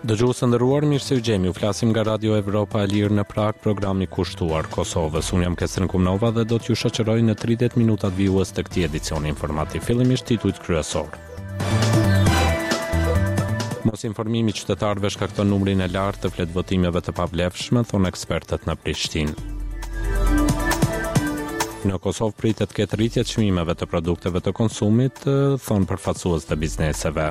Dëgjues të nderuar, mirë se u gjemi. U flasim nga Radio Evropa e Lirë në Prag, programi kushtuar Kosovës. Unë jam Kesrin Kumnova dhe do t'ju shoqëroj në 30 minutat vijues të këtij edicioni informativ. Fillimisht titujt kryesor. Mos informimi i qytetarëve shkakton numrin e lartë të fletvotimeve të pavlefshme, thonë ekspertët në Prishtinë. Në Kosovë pritet ketë rritje të çmimeve të produkteve të konsumit, thonë përfaqësues të bizneseve.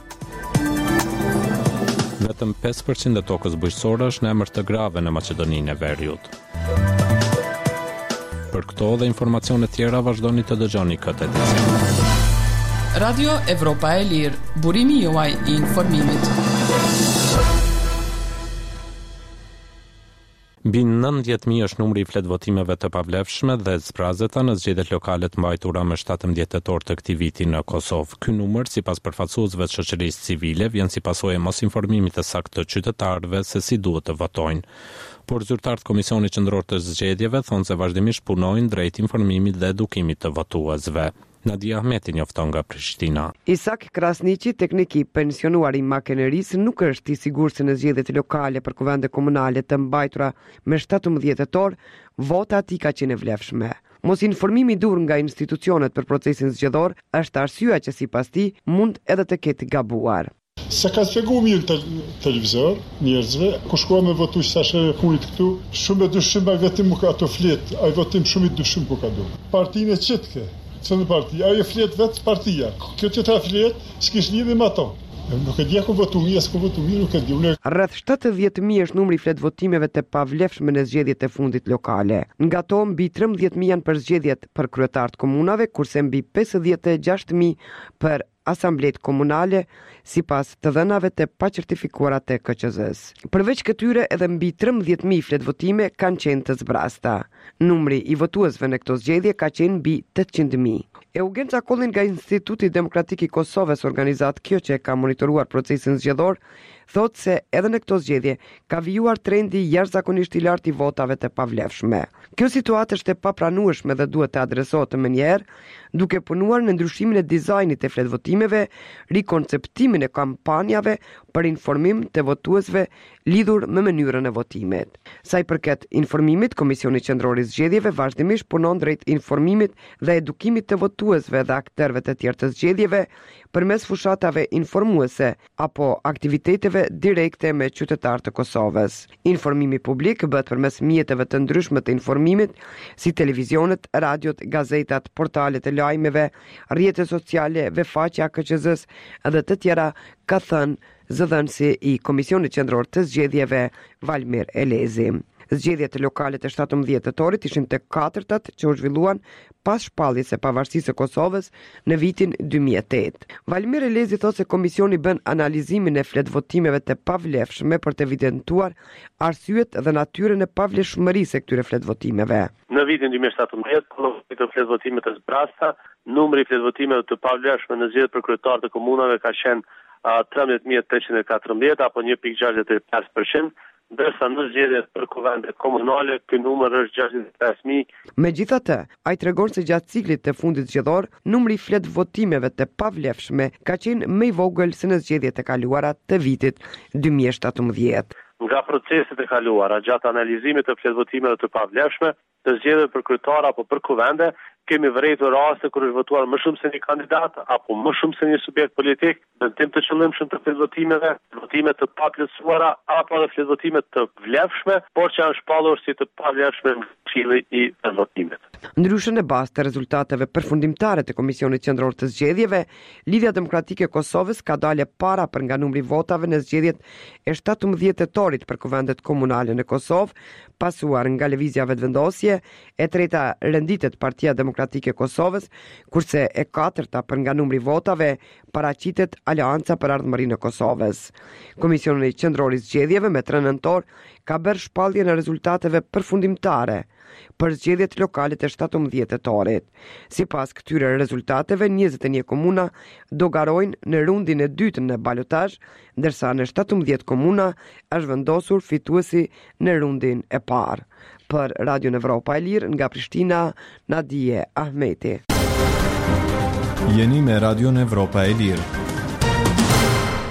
Vetëm 5% e tokës bujqësore është në emër të grave në Maqedoninë e Veriut. Për këto dhe informacione tjera vazhdoni të dëgjoni këtë edicion. Radio Evropa e Lirë, burimi juaj i informimit. Mbi 90.000 është numri i fletvotimeve të pavlefshme dhe zbrazeta në zgjedhjet lokale të mbajtura më 17 tetor të këtij viti në Kosovë. Ky numër, sipas përfaqësuesve të shoqërisë civile, vjen si pasojë e mosinformimit të saktë të qytetarëve se si duhet të votojnë. Por zyrtarët Komisionit Qendror të Zgjedhjeve thonë se vazhdimisht punojnë drejt informimit dhe edukimit të votuesve. Nadia Ahmeti njofton nga Prishtina. Isak Krasniqi, teknik i pensionuar i makinerisë, nuk është i sigurt se në zgjedhjet lokale për kuvende komunale të mbajtura me 17 tetor, vota ati ka qenë e vlefshme. Mos informimi dur nga institucionet për procesin zgjedhor është arsyeja që sipas tij mund edhe të ketë gabuar. Se ka shpjegu mirë televizor njerëzve, ku shkojnë me votu që tashë punit këtu, shumë e dyshim vetëm mu ka ato flet, ai votim shumë i dyshim ku ka du. Partinë e qitke, që në parti, ajo flet vetë partia. Kjo që ta flet, s'kish lidhje me ato. Nuk e di ku votu mirë, s'ku votu mirë, nuk e di. Rreth 70.000 është numri i fletvotimeve të pavlefshme në zgjedhjet e fundit lokale. Nga to mbi 13.000 janë për zgjedhjet për kryetarët komunave, kurse mbi 56.000 për asamblet komunale, sipas të dhënave të paqertifikuara të KQZ-s. Përveç këtyre, edhe mbi 13.000 fletvotime kanë qenë të zbrasta. Numri i votuesve në këto zgjedhje ka qenë mbi 800.000. Eugen Cakollin nga Instituti Demokratik i Kosovës, organizat kjo që ka monitoruar procesin zgjedhor, thotë se edhe në këto zgjedhje ka vijuar trendi jashtëzakonisht i lartë i votave të pavlefshme. Kjo situatë është e papranueshme dhe duhet të adresohet menjëherë, duke punuar në ndryshimin e dizajnit të fletvotimeve, rikonceptimin e kampanjave për informim të votuesve lidhur me mënyrën e votimit. Sa i përket informimit, Komisioni Qendror i Zgjedhjeve vazhdimisht punon drejt informimit dhe edukimit të votuesve dhe aktorëve të tjerë të zgjedhjeve përmes fushatave informuese apo aktiviteteve direkte me qytetarë të Kosovës. Informimi publik bëhet përmes mjeteve të ndryshme të informimit, si televizionet, radiot, gazetat, portalet e lajmeve, rrjetet sociale, faqja KQZ-s dhe të tjera, ka thënë zëdhënësi i Komisionit Qendror të Zgjedhjeve Valmir Elezi. Zgjedhjet lokale të 17 tetorit ishin të katërtat që u zhvilluan pas shpalljes së pavarësisë së Kosovës në vitin 2008. Valmir Elezi thotë se komisioni bën analizimin e fletvotimeve të pavlefshme për të evidentuar arsyet dhe natyrën e pavlefshmërisë së këtyre fletvotimeve. Në vitin 2017, numri të fletvotimeve të zbrasta, numri i fletvotimeve të pavlefshme në zgjedhjet për kryetarë të komunave ka qenë 13.814 apo 1.65%, ndërsa në zgjedhjet për kuvende komunale ky numër është 65.000. Megjithatë, ai tregon se gjatë ciklit të fundit zgjedhor, numri i fletvotimeve të pavlefshme ka qenë më i vogël se në zgjedhjet e kaluara të vitit 2017. Nga proceset e kaluara gjatë analizimit të fletvotimeve të pavlefshme të zgjedhjeve për kryetar apo për kuvende, kemi vërejtur raste kur është votuar më shumë se një kandidat apo më shumë se një subjekt politik në tim të qëllimshëm të fletvotime të paplotësuara apo edhe fletvotime të vlefshme, por që janë shpallur si të pavlefshme në Këshilli i Fletvotimit. Ndryshe në bazë të rezultateve përfundimtare të Komisionit Qendror të Zgjedhjeve, Lidhja Demokratike e Kosovës ka dalë para për nga numri votave në zgjedhjet e 17 tetorit për kuvendet komunale në Kosovë, pasuar nga lëvizja vetëvendosje, e treta renditet Partia Demokratike e Kosovës, kurse e katërta për nga numri votave paraqitet Aleanca për Ardhmërinë e Kosovës. Komisioni Qendror i Zgjedhjeve me 3 nëntor ka bërë shpallje në rezultateve përfundimtare për zgjedhjet lokale të 17 tetorit. Sipas këtyre rezultateve, 21 komuna do garojnë në rundin e dytë në balotazh, ndërsa në 17 komuna është vendosur fituesi në rundin e parë. Për Radio Evropa e Lirë nga Prishtina, Nadia Ahmeti. Jeni me Radio Evropa e Lirë.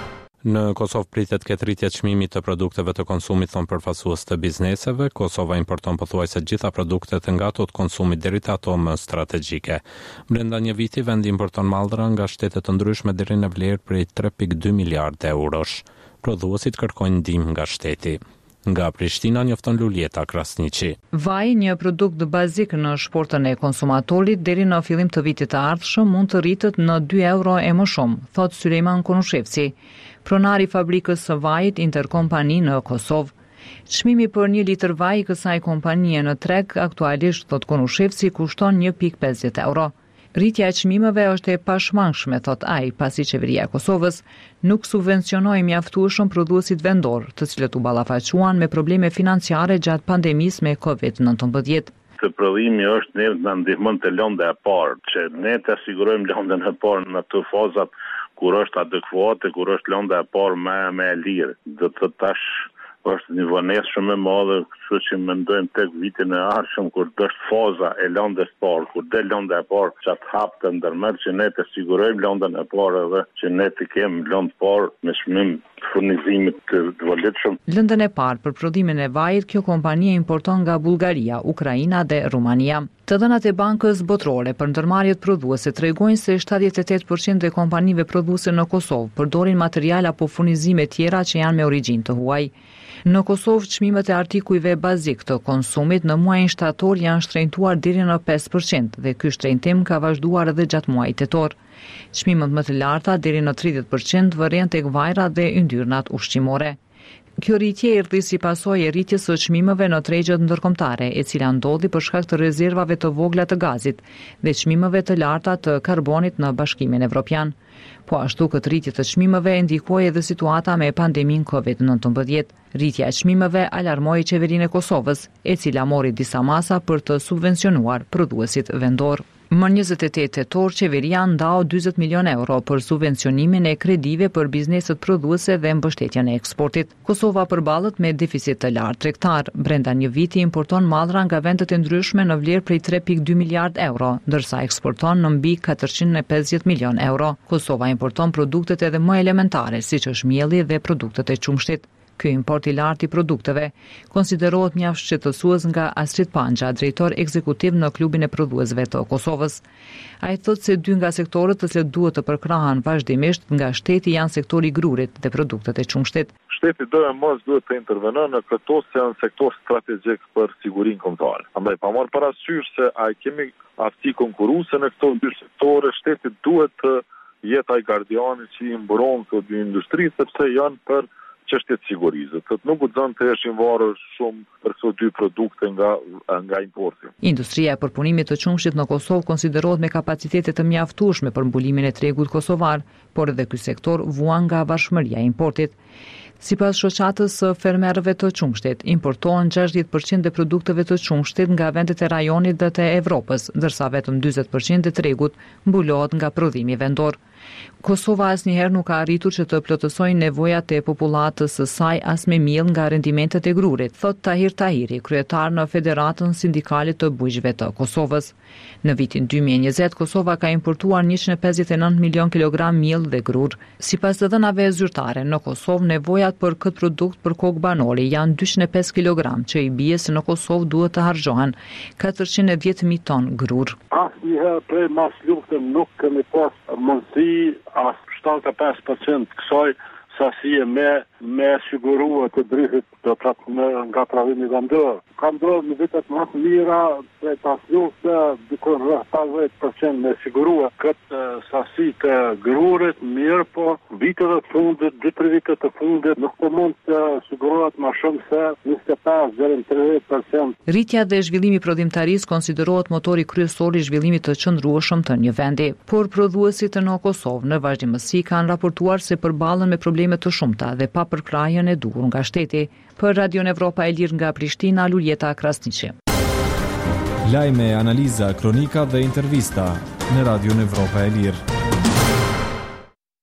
Në Kosovë pritet ketë rritje çmimit të produkteve të konsumit, thon përfaqësues të bizneseve. Kosova importon pothuajse të gjitha produktet nga ato të konsumit deri te ato më strategjike. Brenda një viti vendi importon mallra nga shtete të ndryshme deri në vlerë prej 3.2 miliardë eurosh. Prodhuesit kërkojnë ndihmë nga shteti. Nga Prishtina njofton Lulieta Krasniqi. Vaji, një produkt bazik në shportën e konsumatorit, deri në fillim të vitit të ardhshëm mund të rritet në 2 euro e më shumë, thot Sulejman Konushevci, pronari i fabrikës së vajit Interkompani në Kosovë. Çmimi për 1 litër vaj i kësaj kompanie në treg aktualisht, thot Konushevci, kushton 1.50 euro. Rritja e çmimeve është e pashmangshme, thot ai, pasi qeveria e Kosovës nuk subvencionoi mjaftueshëm prodhuesit vendor, të cilët u ballafaquan me probleme financiare gjatë pandemisë me COVID-19. Të prodhimi është ne na ndihmon të lënda e parë, që ne të sigurojmë lëndën e parë në ato fazat kur është adekuate, kur është lënda e parë më e lirë. Do të tash është një vonesë shumë e madhe, kështu që mendojmë tek vitin e ardhshëm kur është faza e lëndës parë, kur del lënda e parë, që atë hap të ndërmerr që ne të sigurojmë lëndën e parë edhe që ne të kemi lëndë parë me çmim furnizimit të volitshëm. Lëndën e parë për prodhimin e vajit, kjo kompani importon nga Bullgaria, Ukraina dhe Rumania. Të dhënat e Bankës Botërore për ndërmarrjet prodhuese tregojnë se 78% e kompanive prodhuese në Kosovë përdorin material apo furnizime tjera që janë me origjinë të huaj. Në Kosovë, çmimet e artikujve bazik të konsumit në muajin shtator janë shtrenjtuar deri në 5% dhe ky shtrenjtim ka vazhduar edhe gjatë muajit tetor. Çmimet më të larta deri në 30% vërejnë tek vajra dhe yndyrnat ushqimore. Kjo rritje erdhi si pasojë e rritjes së çmimeve në tregjet ndërkombëtare, e cila ndodhi për shkak të rezervave të vogla të gazit dhe çmimeve të larta të karbonit në Bashkimin Evropian. Po ashtu këtë rritje të çmimeve ndikoi edhe situata me pandeminë COVID-19. Rritja e çmimeve alarmoi qeverinë e Kosovës, e cila mori disa masa për të subvencionuar prodhuesit vendor. Më 28 tetor, qeveria ndau 40 milion euro për subvencionimin e kredive për bizneset prodhuese dhe mbështetjen e eksportit. Kosova përballet me deficit të lartë tregtar. Brenda një viti importon mallra nga vendet e ndryshme në vlerë prej 3.2 miliard euro, ndërsa eksporton në mbi 450 milion euro. Kosova importon produktet edhe më elementare, siç është mielli dhe produktet e qumshtit. Ky import i lartë i produkteve konsiderohet mjaft shqetësues nga Astrid Panxha, drejtor ekzekutiv në klubin e prodhuesve të Kosovës. Ai thotë se 2 nga sektorët të cilët duhet të përkrahen vazhdimisht nga shteti janë sektori i grurit dhe produktet e qumshtit. Shteti do e mos duhet të intervenojë në këto se janë sektor strategjik për sigurinë kombëtare. Andaj pa marrë parasysh se a kemi aftësi konkurruese në këto 2 sektore, shteti duhet të jetë ai gardiani që i mbron këto 2 industri, sepse janë për çështjet sigurisë. Nuk guxon të heshin varur shumë për këto 2 produkte nga importi. Industria e përpunimit të qumshit në Kosovë konsiderohet me kapacitete të mjaftueshme për mbulimin e tregut kosovar, por edhe ky sektor vuan nga varfshmëria e importit. Sipas shoqatës së fermerëve të qumshtit, importohen 60% e produkteve të qumshtit nga vendet e rajonit dhe të Evropës, ndërsa vetëm 40% e tregut mbulohet nga prodhimi vendor. Kosova asnjëherë nuk ka arritur që të plotësojë nevojat e popullatës së saj as me miell nga rendimentet e grurit, thot Tahir Tahiri, kryetar në Federatën Sindikale të Bujqve të Kosovës. Në vitin 2020, Kosova ka importuar 159 milion kilogram miell dhe grur. Sipas të dhënave zyrtare, në Kosovë nevojat për këtë produkt për kokë banori janë 205 kilogram, që i bie se në Kosovë duhet të harxhohen 410.000 ton grur. Asnjëherë prej mas luftën nuk kemi pas mundësi as 75% kësaj sasie me sigurua të drejtit do të nga prodhimi vendor. Ka ndodhur në vitet më të mira prej pas lufte diku rreth 50% me sigurua këtë sasi të grurit, mirë po vitet e fundit, 2-3 vitet të fundit nuk po mund të sigurohet më shumë se 25 deri në 30%. Rritja dhe zhvillimi prodhimtarisë konsiderohet motori kryesor i zhvillimit të qëndrueshëm të një vendi, por prodhuesit në Kosovë në vazhdimësi kanë raportuar se përballen me probleme të shumta dhe pa përkrahjen e duhur nga shteti. Për Radion Evropa e Lirë nga Prishtina, Lulieta Krasniqi. Lajme, analiza, kronika dhe intervista në Radion Evropa e Lirë.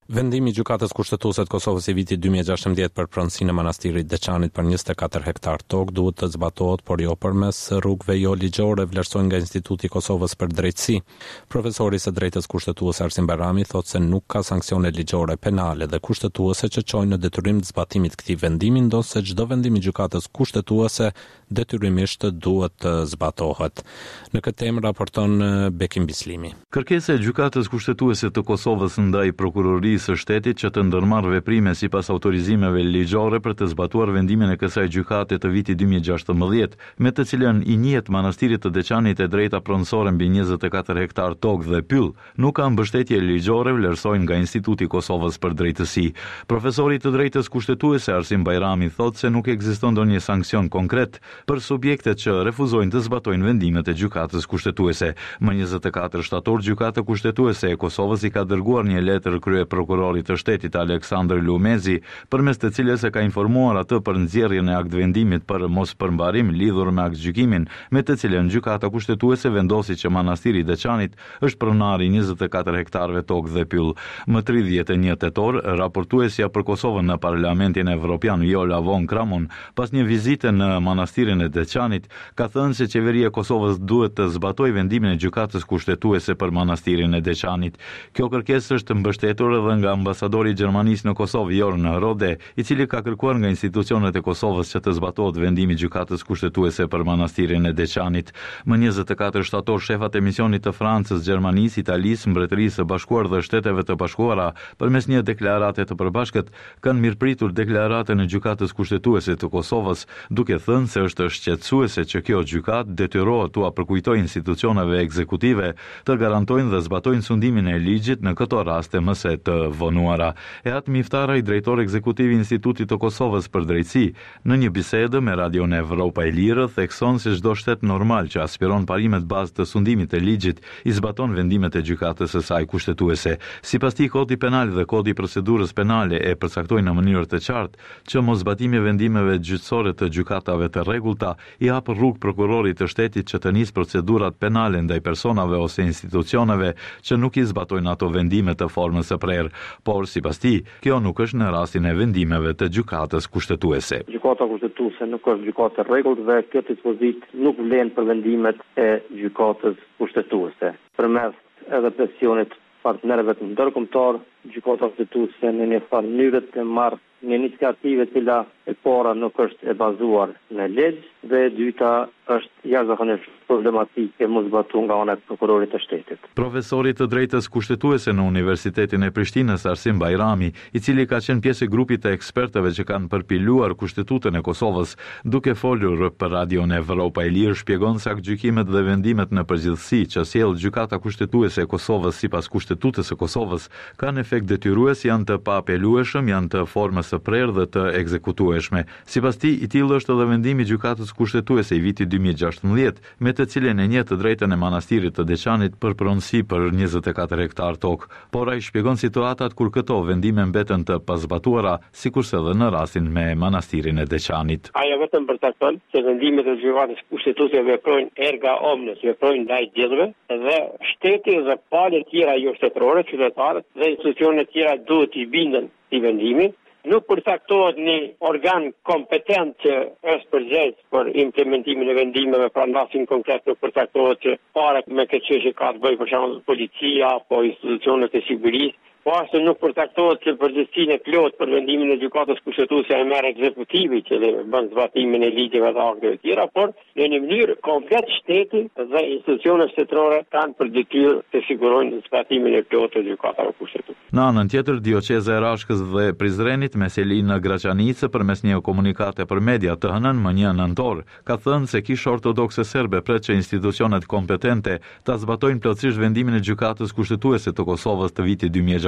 Vendimi i gjykatës kushtetuese të Kosovës i vitit 2016 për pronësinë e manastirit Deçanit për 24 hektar tokë duhet të zbatohet, por jo përmes rrugëve jo ligjore, vlerësojnë nga Instituti i Kosovës për Drejtësi. Profesori i së drejtës kushtetuese Arsim Bajrami thotë se nuk ka sanksione ligjore, penale dhe kushtetuese që çojnë në detyrim të zbatimit të këtij vendimi, ndosë çdo vendim i gjykatës kushtetuese detyrimisht duhet të zbatohet. Në këtë temë raporton Bekim Bislimi. Kërkesa e gjykatës kushtetuese të Kosovës ndaj prokurorisë së shtetit që të ndërmarrë veprime sipas autorizimeve ligjore për të zbatuar vendimin e kësaj gjykate të vitit 2016, me të cilën i njihet manastirit të Deçanit e drejta pronësore mbi 24 hektar tokë dhe pyll, nuk ka mbështetje ligjore, vlerësojnë nga Instituti i Kosovës për Drejtësi. Profesori i të drejtës kushtetuese Arsim Bajrami thotë se nuk ekziston ndonjë sanksion konkret për subjektet që refuzojnë të zbatojnë vendimet e gjykatës kushtetuese. Më 24 shtator gjykata kushtetuese e Kosovës i ka dërguar një letër kryeprokurorit të shtetit Aleksandr Lumezi, përmes të cilës e ka informuar atë për nxjerrjen e aktvendimit për mospërmbarim lidhur me aktgjykimin, me të cilën gjykata kushtetuese vendosi që manastiri i Deçanit është pronar i 24 hektarëve tokë dhe pyll. Më 31 tetor, raportuesja për Kosovën në Parlamentin Evropian Viola von Kramon, pas një vizite në manastirin e Deçanit, ka thënë se qeveria e Kosovës duhet të zbatojë vendimin e gjykatës kushtetuese për manastirin e Deçanit. Kjo kërkesë është mbështetur edhe nga ambasadori i Gjermanisë në Kosovë Jorn Rode, i cili ka kërkuar nga institucionet e Kosovës që të zbatohet vendimi i gjykatës kushtetuese për manastirin e Deçanit. Më 24 shtator shefat e misionit të Francës, Gjermanisë, Italisë, Mbretërisë së Bashkuar dhe Shteteve të Bashkuara përmes një deklarate të përbashkët kanë mirëpritur deklaratën e gjykatës kushtetuese të Kosovës, duke thënë se është shqetësuese që kjo gjykatë detyrohet t'u përkujtojë institucioneve ekzekutive të garantojnë dhe zbatojnë sundimin e ligjit në këto raste mëse të vonuara. Eat Miftara, i drejtor ekzekutiv i Institutit të Kosovës për Drejtësi, në një bisedë me Radion Evropa e Lirë, thekson se çdo shtet normal që aspiron parimet bazë të sundimit të ligjit i zbaton vendimet e gjykatës së saj kushtetuese. Sipas tij, Kodi Penal dhe Kodi i Procedurës Penale e përcaktojnë në mënyrë të qartë që moszbatimi i vendimeve gjyqësore të gjykatave të rregullta i hap rrugë prokurorit të shtetit që të nisë procedurat penale ndaj personave ose institucioneve që nuk i zbatojnë ato vendime të formës së prerë, por sipas tij, kjo nuk është në rastin e vendimeve të gjykatës kushtetuese. Gjykata kushtetuese nuk është gjykatë e rregullt dhe kjo dispozit nuk vlen për vendimet e gjykatës kushtetuese. Përmes edhe presionit partnerëve të ndërkombëtar, gjykata kushtetuese në një farë mënyrë të marrë një iniciativë e cila e para nuk është e bazuar në ligj dhe e dyta është jashtëzakonisht problematike mos zbatuar nga ana e prokurorit të shtetit. Profesori të drejtës kushtetuese në Universitetin e Prishtinës Arsim Bajrami, i cili ka qenë pjesë e grupit të ekspertëve që kanë përpiluar Kushtetutën e Kosovës, duke folur për Radion Evropa e Lirë, shpjegon se aktgjykimet dhe vendimet në përgjithësi që sjell gjykata kushtetuese e Kosovës sipas Kushtetutës së Kosovës kanë efekt detyrues, janë të paapelueshëm, janë të formës së prerë dhe të ekzekutueshme. Sipas tij, i tillë është edhe vendimi i gjykatës kushtetuese i vitit 2016, me të cilën e njeh të drejtën e manastirit të Deçanit për pronësi për 24 hektar tokë, por ai shpjegon situatat kur këto vendime mbeten të pazbatuara, sikurse edhe në rastin me manastirin e Deçanit. Ajo vetëm përcakton se vendimet e gjykatës kushtetuese veprojnë erga omnes, veprojnë ndaj gjithëve dhe shteti dhe palët tjera jo shtetërore, qytetarët dhe institucionet tjera duhet i binden i vendimit. Nuk përcaktohet një organ kompetent që është përgjegjës për implementimin e vendimeve, pra në rastin konkret nuk përcaktohet që para me këtë çështje ka të bëjë për shembull policia apo institucionet e sigurisë, po ashtu nuk përcaktohet që përgjegjësinë e plotë për vendimin e gjykatës kushtetuese e merr ekzekutivi që bën zbatimin e ligjeve dhe akteve të tjera, por në një mënyrë komplet shteti dhe institucionet shtetërore kanë për detyrë të sigurojnë zbatimin e plotë të gjykatave kushtetuese. Në anën tjetër, Dioqeza e Rashkës dhe Prizrenit me Selina Graçanice përmes një komunikate për media të hënën më 1 nëntor, ka thënë se Kisha Ortodokse Serbe pret që institucionet kompetente ta zbatojnë plotësisht vendimin e gjykatës kushtetuese të Kosovës të vitit 2016.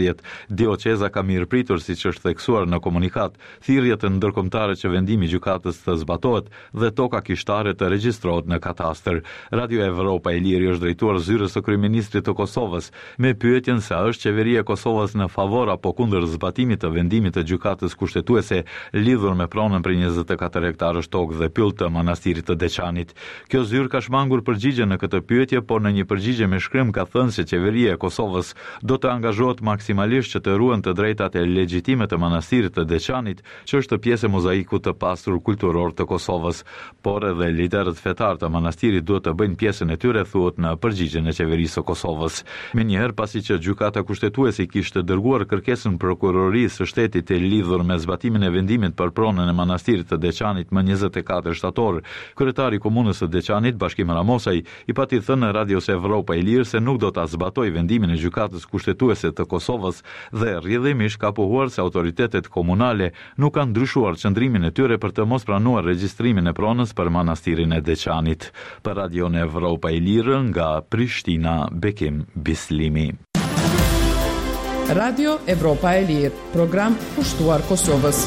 Dioqeza ka mirëpritur, siç është theksuar në komunikat, thirrjet e ndërkombëtare që vendimi i gjykatës të zbatohet dhe toka kishtare të regjistrohet në katastër. Radio Evropa e Lirë është drejtuar zyrës së kryeministrit të Kosovës me pyetjen se a është qeveria e Kosovës në favor apo kundër zbatimit të vendimit të gjykatës kushtetuese lidhur me pronën për 24 hektarësh tokë dhe pyll të manastirit të Deçanit. Kjo zyrë ka shmangur përgjigje në këtë pyetje, por në një përgjigje me shkrim ka thënë se qeveria e Kosovës do të angazhohet thot maksimalisht që të ruhen të drejtat e legjitime të manastirit të Deçanit, që është pjesë e mozaikut të pastur kulturor të Kosovës, por edhe liderët fetar të manastirit duhet të bëjnë pjesën e tyre, thuhet në përgjigjen e qeverisë së Kosovës. Menjëherë pasi që gjykata kushtetuese kishte dërguar kërkesën prokurorisë së shtetit e lidhur me zbatimin e vendimit për pronën e manastirit të Deçanit më 24 shtator, kryetari i komunës së Deçanit, Bashkim Ramosaj, i pati thënë në Radios Evropa e Lirë se nuk do ta zbatojë vendimin e gjykatës kushtetuese të Kosovës dhe rrjedhimisht ka pohuar se autoritetet komunale nuk kanë ndryshuar qëndrimin e tyre për të mos pranuar regjistrimin e pronës për manastirin e Deçanit. Për Radion Evropa e Lirë nga Prishtina, Bekim Bislimi. Radio Evropa e Lirë, program kushtuar Kosovës.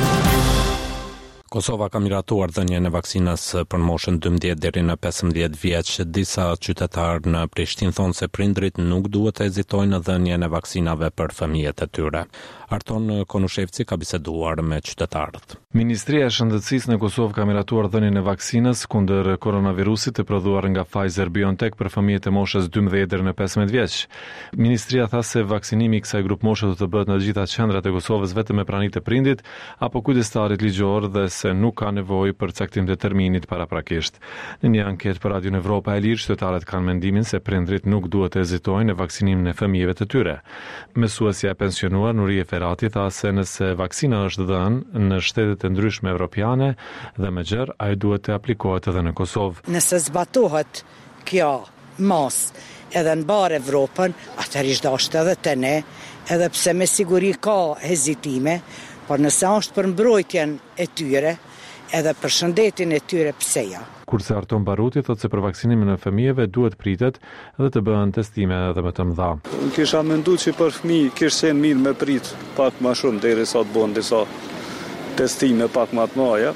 Kosova ka miratuar dhënien e vaksinës për moshën 12 deri në 15 vjeç. Disa qytetarë në Prishtinë thonë se prindrit nuk duhet të hezitojnë në dhënien e vaksinave për fëmijët e tyre. Arton Konushevci ka biseduar me qytetarët. Ministria e Shëndetësisë në Kosovë ka miratuar dhënien e vaksinës kundër koronavirusit të prodhuar nga Pfizer-BioNTech për fëmijët e moshës 12 deri në 15 vjeç. Ministria tha se vaksinimi i kësaj grup moshe do të bëhet në të gjitha qendrat e Kosovës vetëm me praninë e prindit apo kujdestarit ligjor dhe se nuk ka nevojë për caktim të terminit paraprakisht. Në një anketë për Radion Evropa e Lirë, qytetarët kanë mendimin se prindrit nuk duhet të hezitojnë në vaksinimin e fëmijëve të tyre. Mësuesja e pensionuar Nurie Ferati tha se nëse vaksina është dhënë në shtetet e ndryshme evropiane dhe me gjërë, ai duhet të aplikohet edhe në Kosovë. Nëse zbatohet kjo mos edhe në barë Evropën, atëherë dashtë edhe të ne, edhe pse me siguri ka hezitime, por nëse është për mbrojtjen e tyre, edhe për shëndetin e tyre, pse ja. Kurse Arton Baruti thot se për vaksinimin e fëmijëve duhet pritet dhe të bëhen testime edhe më të mëdha. Kisha menduar që për fëmijë kishte qenë mirë me prit pak më shumë derisa të bëhen disa testime pak më të mëdha.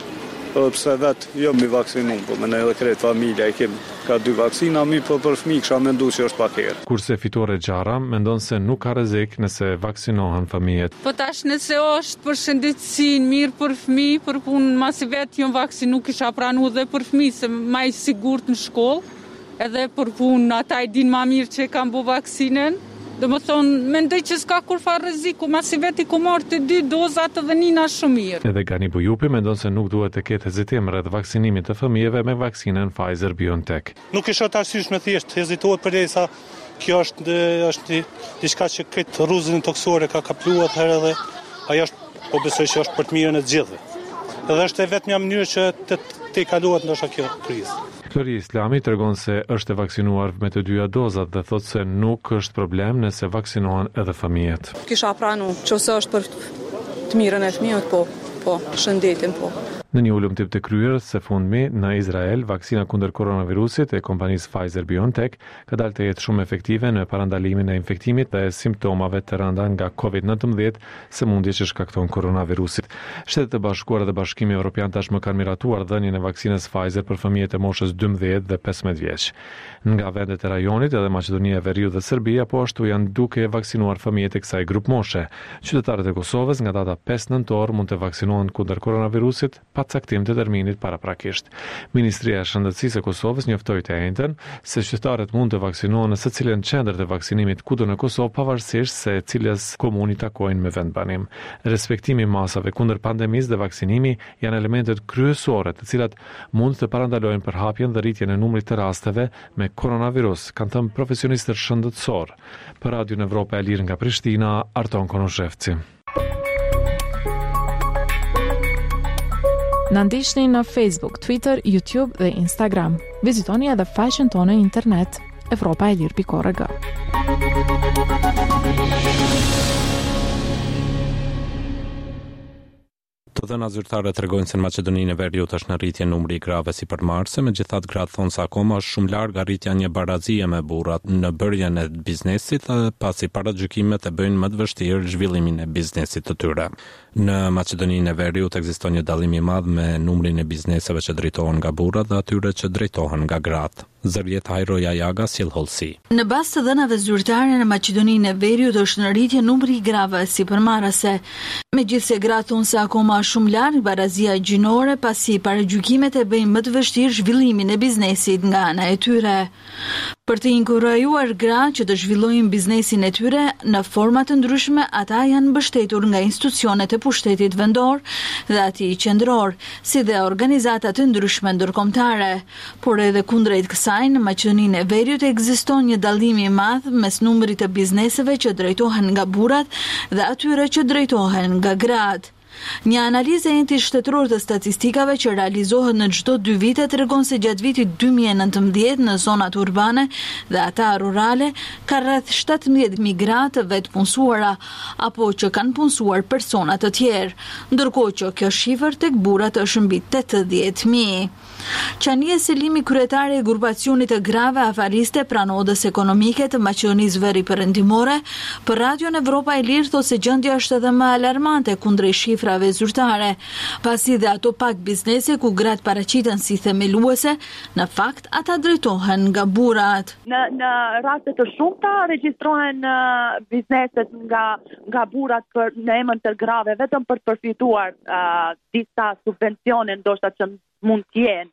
Pse vetë jo mi vaksinuar, po me edhe kretë familja i kemi ka 2 vaksina, po për fëmijë kisha menduar se është pak herë. Kurse Fitore Xhara mendon se nuk ka rrezik nëse vaksinohen fëmijët. Po tash nëse është për shëndetësinë mirë për fëmijë, për punën masi vetë jam vaksinu kisha pranuar dhe për fëmijë se më i sigurt në shkollë, edhe për punë ata i dinë më mirë që kanë bu vaksinën. Dhe më thonë, mendoj që s'ka kur fa rreziku, masi veti ku marrë të 2 dozat edhe nina shumë mirë. Edhe Gani Bujupi mendon se nuk duhet të ketë hezitim rreth vaksinimit të fëmijëve me vaksinën Pfizer-BioNTech. Nuk e shoh arsysh me thjesht hezitohet përderisa kjo është diçka që këtë rruzën toksore ka kapluar herë dhe ajo është po besoj që është për të mirën e të gjithëve. Edhe është e vetmja mënyrë që të kalohet ndoshta kjo krizë. Flori Islami tregon se është e vaksinuar me të 2 dozat dhe thot se nuk është problem nëse vaksinohen edhe fëmijët. Kisha pranu nëse është për të mirën e fëmijët, po, shëndetin po. Në një ulëmtim të kryer së fundmi në Izrael, vaksina kundër koronavirusit e kompanisë Pfizer-BioNTech ka dalë të jetë shumë efektive në parandalimin e infektimit dhe simptomave të rënda nga COVID-19, sëmundje që shkakton koronavirusit. Shtetet e Bashkuara dhe Bashkimi Evropian tashmë kanë miratuar dhënien e vaksinës Pfizer për fëmijët e moshës 12 dhe 15 vjeç. Nga vendet e rajonit edhe Maqedonia e Veriut dhe Serbia po ashtu janë duke vaksinuar fëmijët e kësaj grup moshe. Qytetarët e Kosovës nga data 5 nëntor mund të vaksinohen kundër koronavirusit pa caktim të terminit paraprakisht. Ministria e Shëndetësisë e Kosovës njoftoi të njëjtën se qytetarët mund të vaksinohen në secilën qendër të vaksinimit kudo në Kosovë pavarësisht se cilës komuni takojnë me vendbanim. Respektimi i masave kundër pandemisë dhe vaksinimi janë elementet kryesore të cilat mund të parandalojnë përhapjen dhe rritjen e numrit të rasteve me koronavirus, kanë thënë profesionistët shëndetësor. Për Radion Evropa e Lirë nga Prishtina, Arton Konushevci. Na ndiqni në Facebook, Twitter, YouTube dhe Instagram. Vizitoni edhe faqen tonë në internet evropaelir.org. Të dhëna zyrtare tregojnë se në Maqedoninë e Veriut është në rritje numri i grave sipërmarrëse, megjithatë gratë thonë se akoma është shumë larg arritja një barazie me burrat në bërjen e biznesit, pasi paragjykimet e bëjnë më të vështirë zhvillimin e biznesit të tyre. Në Maqedoninë e Veriut ekziston një dallim i madh me numrin e bizneseve që drejtohen nga burrat dhe atyre që drejtohen nga gratë. Zërjet Hajro Jajaga sjell hollësi. Në bazë të dhënave zyrtare në Maqedoninë e Veriut është në rritje numri i grave sipërmarrëse. Megjithse gratë thonë se akoma është shumë larg barazia gjinore, pasi paragjykimet e bëjnë më të vështirë zhvillimin e biznesit nga ana e tyre. Për të inkurajuar gra që të zhvillojnë biznesin e tyre në forma të ndryshme, ata janë mbështetur nga institucionet e pushtetit vendor dhe atij qendror, si dhe organizata të ndryshme ndërkombëtare. Por edhe kundrejt kësaj, në Maqedoninë e Veriut ekziston një dallim i madh mes numrit të bizneseve që drejtohen nga burrat dhe atyre që drejtohen nga gratë. Një analizë e enti shtetëror të statistikave që realizohet në çdo 2 vite tregon se gjatë vitit 2019 në zonat urbane dhe ata rurale ka rreth 17.000 gra të vetë punësuara apo që kanë punësuar persona të tjerë, ndërkohë që kjo shifër tek burrat është mbi 80.000. Qania Selimi, kryetare e grupacionit të grave afariste pranodës ekonomike të Maqedonisë Veriperëndimore, për Radion Evropa e Lirë thotë se gjendja është edhe më alarmante kundrejt shifrave zyrtare, pasi dhe ato pak biznese ku gratë paraqiten si themeluese, në fakt ata drejtohen nga burrat. Në raste të shumta regjistrohen bizneset nga burrat në emër të grave vetëm për të përfituar disa subvencione ndoshta që mund të jenë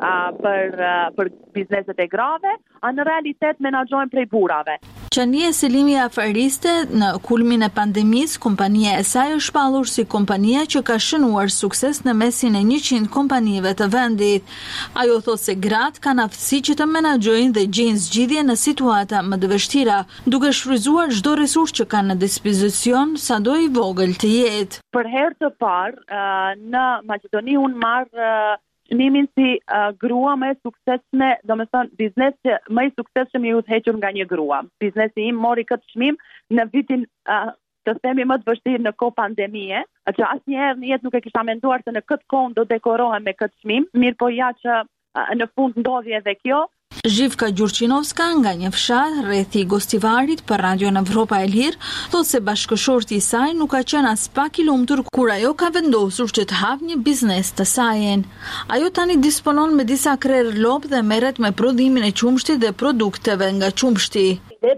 për bizneset e grave, a në realitet menaxhojnë prej burrave. Qania Selimi afariste në kulmin e pandemisë, kompania e saj është shpallur si kompania që ka shënuar sukses në mesin e 100 kompanive të vendit. Ajo thotë se gratë kanë aftësi që të menaxhojnë dhe gjejnë zgjidhje në situata më të vështira, duke shfrytzuar çdo resurs që kanë në dispozicion, sado i vogël të jetë. Për herë të parë në Maqedoni unë marr çmimin si grua më e suksesshme, domethënë biznes që më i suksesshëm i udhëhequr nga një grua. Biznesi im mori këtë çmim në vitin të themi më të vështirë në kohë pandemie, që asnjëherë në jetë nuk e kisha menduar se në këtë kohë do dekorohem me këtë çmim, mirë po ja që në fund ndodhi edhe kjo. Zhivka Gjurqinovska nga një fshat rreth i Gostivarit për Radion Evropa e Lirë thotë se bashkëshorti i saj nuk ka qenë as pak i lumtur kur ajo ka vendosur që të hapë një biznes të saj. Ajo tani disponon me disa krerë lop dhe merret me prodhimin e qumshtit dhe produkteve nga qumshti.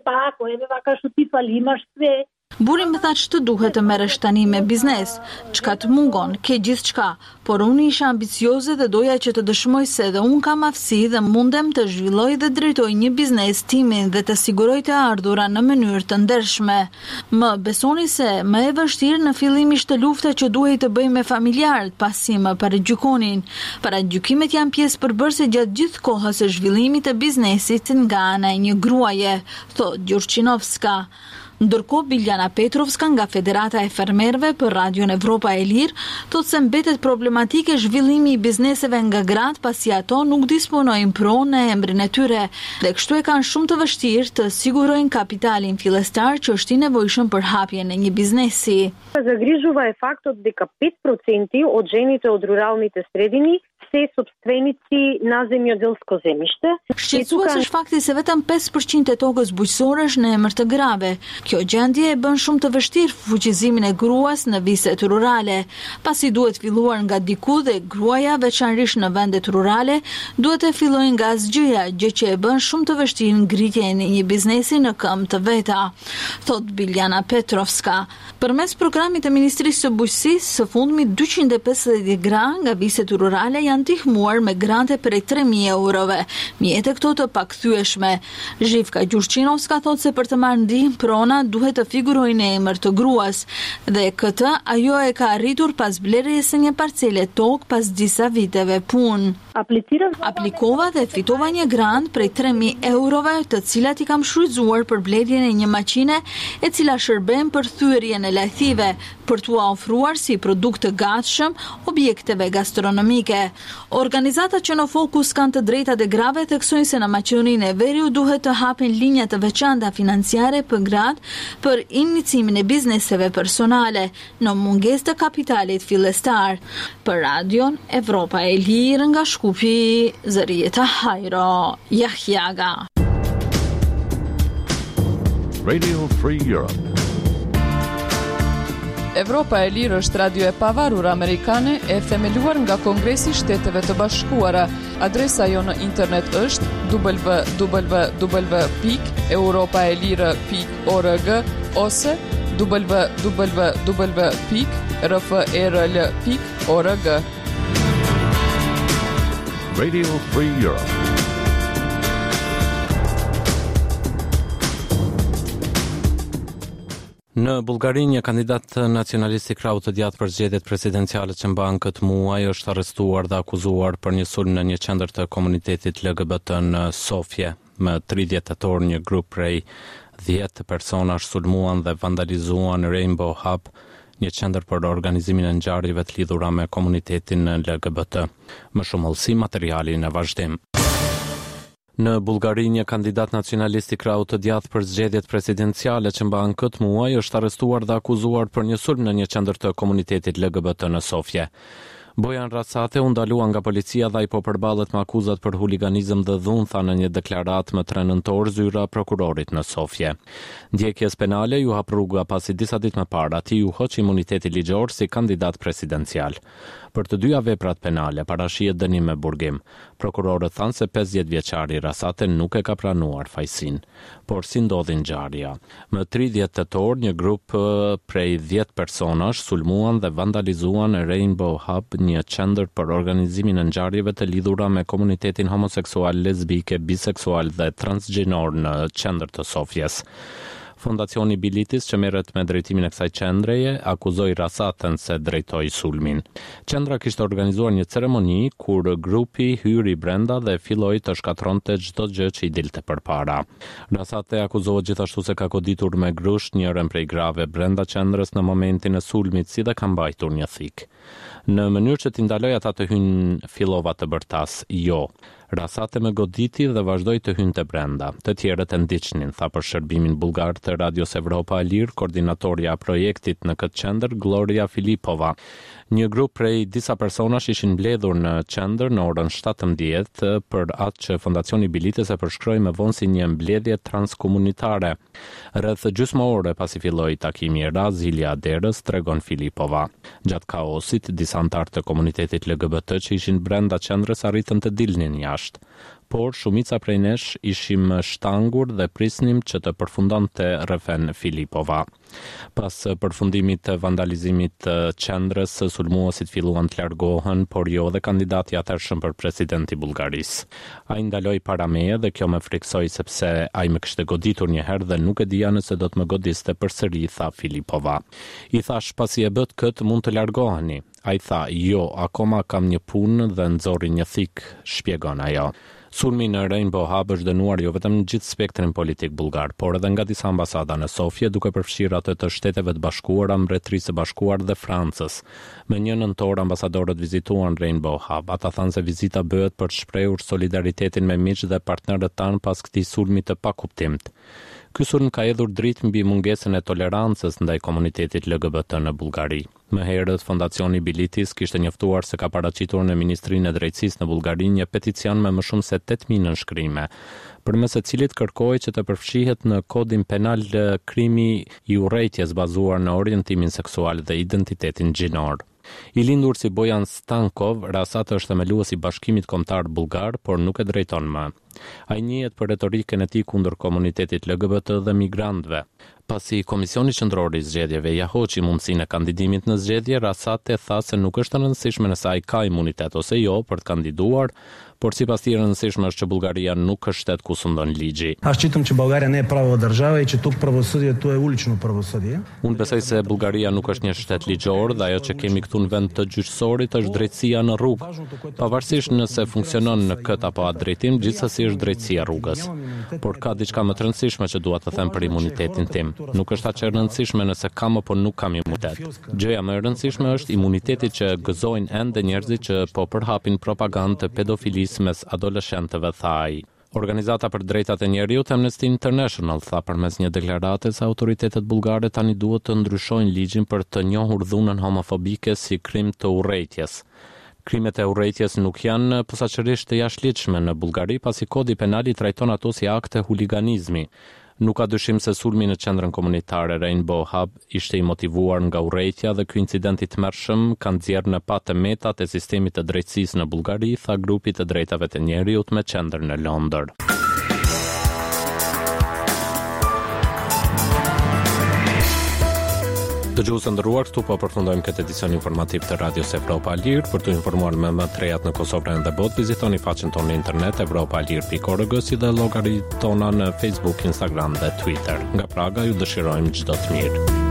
Buri më tha që të duhet të merresh tani me biznes, çka të mungon, ke gjithçka, por unë isha ambicioze dhe doja që të dëshmoj se dhe unë kam aftësi dhe mundem të zhvilloj dhe drejtoj një biznes timin dhe të siguroj të ardhura në mënyrë të ndershme. Më besoni se më e vështirë në fillim ishte lufta që duhej të bëj me familjarët, pasi më paragjykonin. Paragjykimet janë pjesë përbërëse gjatë gjithë kohës së zhvillimit të biznesit nga ana e një gruaje, thotë Gjurqinovska. Ndërkohë Biljana Petrovska nga Federata e Fermerëve për Radion Evropa e Lirë thotë se mbetet problematike zhvillimi i bizneseve nga gratë pasi ato nuk disponojnë pronë në emrin e tyre dhe kështu e kanë shumë të vështirë të sigurojnë kapitalin fillestar që është i nevojshëm për hapjen e një biznesi. Загрижува е фактот дека 5% од жените од руралните средини се собственици на земјоделско земјиште. Shqetësues është fakti se vetëm 5% e tokës bujqësore është në emër të grave. Kjo gjendje e bën shumë të vështirë fuqizimin e gruas në viset rurale, pasi duhet filluar nga diku dhe gruaja, veçanërisht në vendet rurale, duhet të fillojë nga asgjëja, gjë që e bën shumë të vështirë ngritjen e një biznesi në këmbë të veta, thot Biljana Petrovska. Përmes programit të Ministrisë së Bujqësisë, së fundmi 250 gra nga viset rurale janë ndihmuar me grante prej 3.000 eurove, mjete këto të pakthyeshme. Zhivka Gjurqinovska thotë se për të marrë ndihmë prona duhet të figurojë në emër të gruas dhe këtë ajo e ka arritur pas blerjes së një parcele tokë pas disa viteve punë. Aplikova dhe fitova një grant prej 3.000 eurove, të cilat i kam shfrytzuar për blerjen e një makine e cila shërben për thyerjen e lajthive, për t'u ofruar si produkt të gatshëm objekteve gastronomike. Organizatat që në fokus kanë të drejtat e grave theksojnë se në Maqedoninë e Veriut duhet të hapen linja të veçanta financiare për gratë për inicimin e bizneseve personale në mungesë të kapitalit fillestar. Për Radion Evropa e Lirë nga Shkupi, Zërieta Hajro, Jahjaga. Radio Free Europe. Evropa e Lirë është radio e pavarur amerikane e themeluar nga Kongresi i Shteteve të Bashkuara. Adresa jo në internet është www.europaelire.org ose www.rferl.org. Radio Free Europe. Në Bullgari, një kandidat nacionalist I krahut të djathtë për zgjedhjet presidenciale që mban këtë muaj është arrestuar dhe akuzuar për një sulm në një qendër të komunitetit LGBT në Sofje. Më 30 tetor një grup prej 10 personash sulmuan dhe vandalizuan Rainbow Hub, një qendër për organizimin e ngjarjeve të lidhura me komunitetin LGBT. Më shumë hollësi materiali në vazhdim. Në Bullgari, një kandidat nacionalist I krahut të djathtë për zgjedhjet presidenciale që mban këtë muaj është arrestuar dhe akuzuar për një sulm në një qendër të komunitetit LGBT në Sofje. Bojan Rasate u ndalua nga policia dhe ai po përballet me akuzat për huliganizëm dhe dhunë, në një deklaratë më 3 nëntor zyra prokurorit në Sofje. Ndjekjes penale ju hap rruga pasi disa ditë më parë atij u hoq imuniteti ligjor si kandidat presidencial. Për të dyja veprat penale parashihet dënim me burgim. Prokurorët thanë se 50 vjeçari Rasate nuk e ka pranuar fajsin. Por si ndodhi ngjarja? Më 30 tetor një grup prej 10 personash sulmuan dhe vandalizuan Rainbow Hub, një qendër për organizimin e ngjarjeve të lidhura me komunitetin homoseksual, lesbike, biseksual dhe transgjinor në qendër të Sofjes. Fondacioni Bilitis që merret me drejtimin e kësaj qendreje akuzoi Rasaten se drejtoi sulmin. Qendra kishte organizuar një ceremoni kur grupi hyri brenda dhe filloi të shkatronte çdo gjë që I dilte përpara. Rasate akuzohet gjithashtu se ka goditur me grusht njërin prej grave brenda qendrës në momentin e sulmit, si dhe ka mbajtur një thik. Në mënyrë që t'i ndaloj ata të hynë fillova të bërtas, jo. Rasate me goditi dhe vazhdoi të hynte brenda. Të tjerët e ndiqnin, tha për shërbimin bullgar të Radios Evropa e Lirë, koordinatorja e projektit në këtë qendër, Gloria Filipova. Një grup prej disa personash ishin mbledhur në qendër në orën 17 për atë që Fondacioni Bilitis e përshkroi më vonë si një mbledhje transkomunitare. Rreth gjysmëore pasi filloi takimi I Zilja Aderës, tregon Filipova. Gjatë kaosit, disa anëtar të komunitetit LGBT që ishin brenda qendrës arritën të dilnin jashtë. Por shumica prej nesh ishim shtangur dhe prisnim që të përfundonte, rrëfen Filipova. Pas përfundimit të vandalizimit të qendrës, sulmuesit filluan të largohen, por jo dhe kandidati I atëhershëm për president I Bullgarisë. Ai ndaloi para meje dhe kjo më friksoi sepse ai më kishte goditur një herë dhe nuk e dija nëse do të më godiste përsëri, tha Filipova. I thash pasi e bët këtë mund të largoheni. Ai tha, jo, akoma kam një punë dhe nxorri një thik, shpjegon ajo. Sulmi në Rainbow Hub është dënuar jo vetëm në gjithë spektrin politik bullgar, por edhe nga disa ambasada në Sofje, duke përfshirë ato të Shteteve të Bashkuara, Mbretërisë së Bashkuar dhe Francës. Me 1 nëntor ambasadorët vizituan Rainbow Hub. Ata thanë se vizita bëhet për të shprehur solidaritetin me miq dhe partnerët tanë pas këtij sulmi të pakuptimt. Ky sulm ka hedhur dritë mbi mungesën e tolerancës ndaj komunitetit LGBT në Bullgari. Më herët, Fondacioni Bilitis kishte njoftuar se ka paraqitur në Ministrinë e Drejtësisë në Bullgari një peticion me më shumë se 8.000 nënshkrime, përmes së cilit kërkoi që të përfshihet në kodin penal krimi I urrejtjes bazuar në orientimin seksual dhe identitetin gjinor. I lindur si Bojan Stankov, Rasate është themelues I Bashkimit Kombëtar Bullgar, por nuk e drejton më. Ai njihet për retorikën e tij kundër komunitetit LGBT dhe migrantëve. Pasi Komisioni Qendror I Zgjedhjeve ja hoqi mundësinë e kandidimit në zgjedhje, Rasate tha se nuk është e rëndësishme nëse ai ka imunitet ose jo për të kandiduar, por sipas tij e rëndësishme është që Bullgaria nuk është shtet ku sundon ligji. Аз считам, че България не е правова държава и че тук правосъдието е улично правосъдие. Unë besoj se Bullgaria nuk është një shtet ligjor dhe ajo që kemi këtu në vend të gjyqësorit është drejtësia në rrugë. Pavarësisht nëse funksionon në këtë apo atë drejtim, gjithsesi është drejtësia rrugës. Por ka diçka më të rëndësishme që dua të them për imunitetin tim. Nuk është aq e rëndësishme nëse kam apo nuk kam imunitet. Gjëja më e rëndësishme është imuniteti që gëzojnë ende njerëzit që po përhapin propagandë të pedofilisë mes adoleshentëve, tha ai. Organizata për drejtat e njerëzit Amnesty International tha përmes një deklarate se autoritetet bullgare tani duhet të ndryshojnë ligjin për të njohur dhunën homofobike si krim të urrejtjes. Krimet e urrejtjes nuk janë posaçërisht të jashtëligjshme në Bullgari, pasi kodi penal I trajton ato si akte huliganizmi. Nuk ka dyshim se sulmi në qendrën komunitare Rainbow Hub ishte I motivuar nga urrejtja dhe ky incident I tmerrshëm ka nxjerrë në pa të metat e sistemit të drejtësisë në Bullgari, tha grupi të drejtave të njerëzit me qendër në Londër. Dëgjues të nderuar, këtu po përfundojmë këtë edicion informativ të Radios Evropa e Lirë. Për të informuar më të rejat në Kosovë dhe botë, vizitoni faqen tonë në internet evropalir.org si dhe llogaritë tona në Facebook, Instagram dhe Twitter. Nga Praga ju dëshirojmë çdo të mirë.